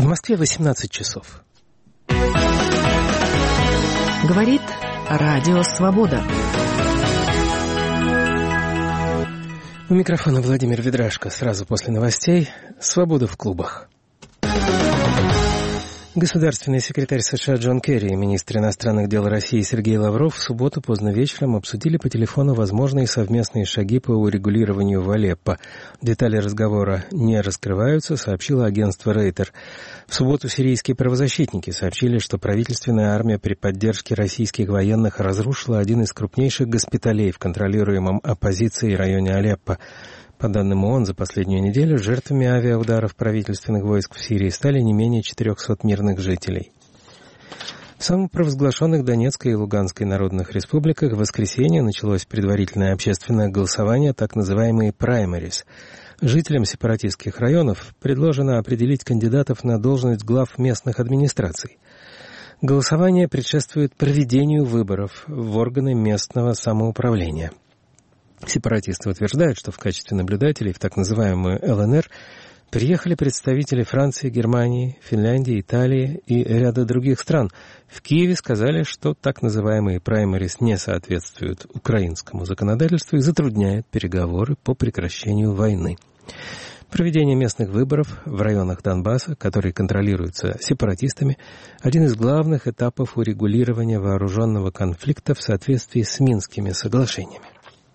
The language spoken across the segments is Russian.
В Москве 18 часов. Говорит Радио Свобода. У микрофона Владимир Ведрашко. Сразу после новостей «Свобода в клубах». Государственный секретарь США Джон Керри и министр иностранных дел России Сергей Лавров в субботу поздно вечером обсудили по телефону возможные совместные шаги по урегулированию в Алеппо. Детали разговора не раскрываются, сообщило агентство Рейтер. В субботу сирийские правозащитники сообщили, что правительственная армия при поддержке российских военных разрушила один из крупнейших госпиталей в контролируемом оппозицией районе Алеппо. По данным ООН, за последнюю неделю жертвами авиаударов правительственных войск в Сирии стали не менее 400 мирных жителей. В самопровозглашенных Донецкой и Луганской народных республиках в воскресенье началось предварительное общественное голосование, так называемые праймерис. Жителям сепаратистских районов предложено определить кандидатов на должность глав местных администраций. Голосование предшествует проведению выборов в органы местного самоуправления. Сепаратисты утверждают, что в качестве наблюдателей в так называемую ЛНР приехали представители Франции, Германии, Финляндии, Италии и ряда других стран. В Киеве сказали, что так называемые праймерис не соответствуют украинскому законодательству и затрудняют переговоры по прекращению войны. Проведение местных выборов в районах Донбасса, которые контролируются сепаратистами, один из главных этапов урегулирования вооруженного конфликта в соответствии с Минскими соглашениями.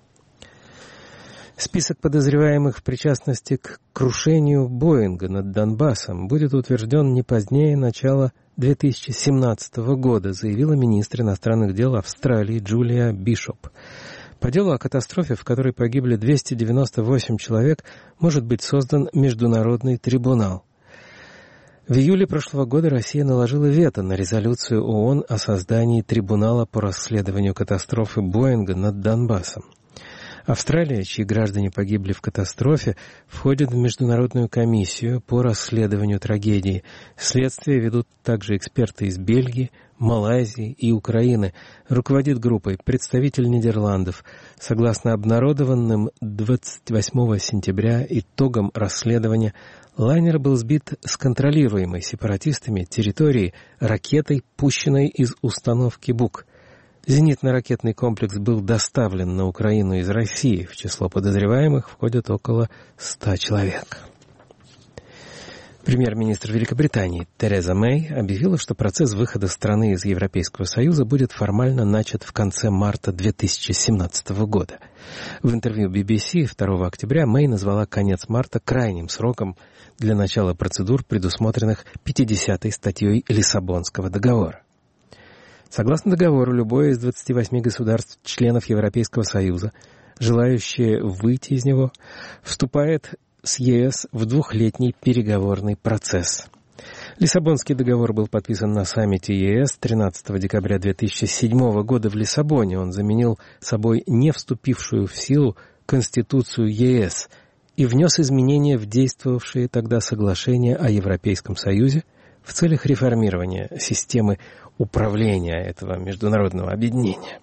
Список подозреваемых в причастности к крушению Боинга над Донбассом будет утвержден не позднее начала 2017 года, заявила министр иностранных дел Австралии Джулия Бишоп. По делу о катастрофе, в которой погибли 298 человек, может быть создан международный трибунал. В июле прошлого года Россия наложила вето на резолюцию ООН о создании трибунала по расследованию катастрофы Боинга над Донбассом. Австралия, чьи граждане погибли в катастрофе, входит в Международную комиссию по расследованию трагедии. Следствие ведут также эксперты из Бельгии, Малайзии и Украины. Руководит группой представитель Нидерландов. Согласно обнародованным 28 сентября итогам расследования, лайнер был сбит с контролируемой сепаратистами территории ракетой, пущенной из установки БУК. Зенитно-ракетный комплекс был доставлен на Украину из России. В число подозреваемых входят около 100 человек. Премьер-министр Великобритании Тереза Мэй объявила, что процесс выхода страны из Европейского Союза будет формально начат в конце марта 2017 года. В интервью BBC 2 октября Мэй назвала конец марта крайним сроком для начала процедур, предусмотренных 50-й статьей Лиссабонского договора. Согласно договору, любое из 28 государств-членов Европейского Союза, желающее выйти из него, вступает с ЕС в двухлетний переговорный процесс. Лиссабонский договор был подписан на саммите ЕС 13 декабря 2007 года в Лиссабоне. Он заменил собой не вступившую в силу Конституцию ЕС и внес изменения в действовавшие тогда соглашения о Европейском Союзе в целях реформирования системы управления этого международного объединения.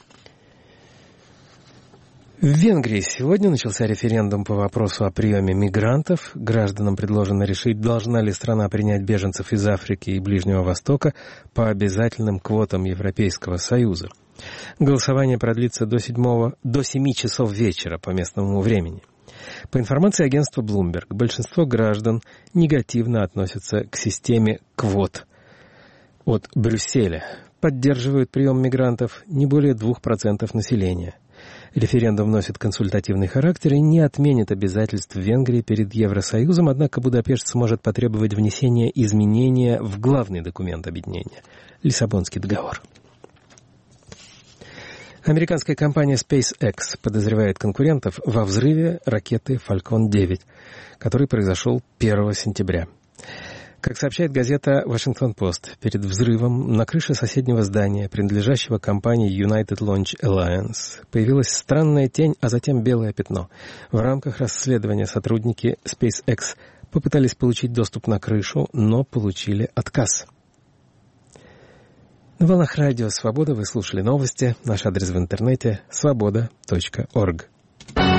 В Венгрии сегодня начался референдум по вопросу о приеме мигрантов. Гражданам предложено решить, должна ли страна принять беженцев из Африки и Ближнего Востока по обязательным квотам Европейского Союза. Голосование продлится до 7 часов вечера по местному времени. По информации агентства Bloomberg, большинство граждан негативно относятся к системе квот от Брюсселя. Поддерживают прием мигрантов не более 2% населения. Референдум носит консультативный характер и не отменит обязательств Венгрии перед Евросоюзом, однако Будапешт сможет потребовать внесения изменения в главный документ объединения – Лиссабонский договор. Американская компания SpaceX подозревает конкурентов во взрыве ракеты Falcon 9, который произошел 1 сентября. Как сообщает газета Washington Post, перед взрывом на крыше соседнего здания, принадлежащего компании United Launch Alliance, появилась странная тень, а затем белое пятно. В рамках расследования сотрудники SpaceX попытались получить доступ на крышу, но получили отказ. На волнах радио «Свобода» вы слушали новости. Наш адрес в интернете – svoboda.org.